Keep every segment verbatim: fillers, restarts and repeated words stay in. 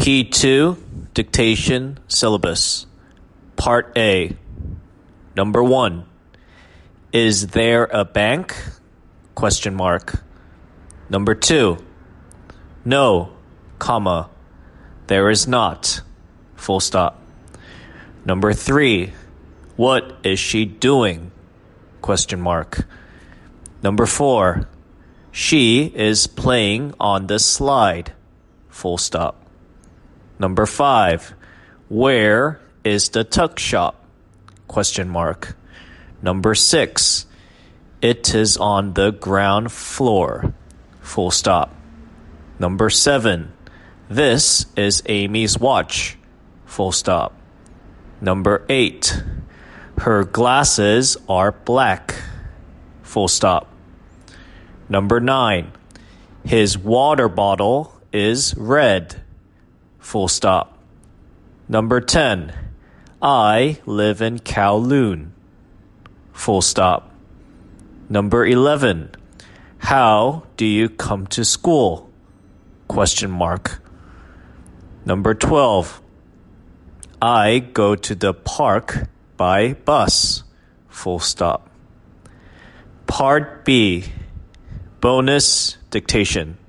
Key two, Dictation Syllabus. Part A. Number one. Is there a bank? Question mark. Number two. No, comma. There is not. Full stop. Number three. What is she doing? Question mark. Number four. She is playing on the slide. Full stop. Number five. Where is the tuck shop? Question mark. Number six. It is on the ground floor. Full stop. Number seven. This is Amy's watch. Full stop. Number eight. Her glasses are black. Full stop. Number nine. His water bottle is red. Full stop. Number ten. I live in Kowloon. Full stop. Number eleven. How do you come to school? Question mark. Number twelve. I go to the park by bus. Full stop. Part B. Bonus dictation.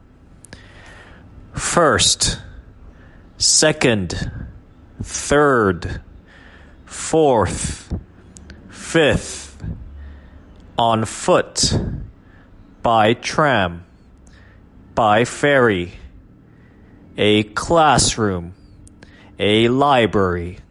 First, second, third, fourth, fifth, on foot, by tram, by ferry, a classroom, a library.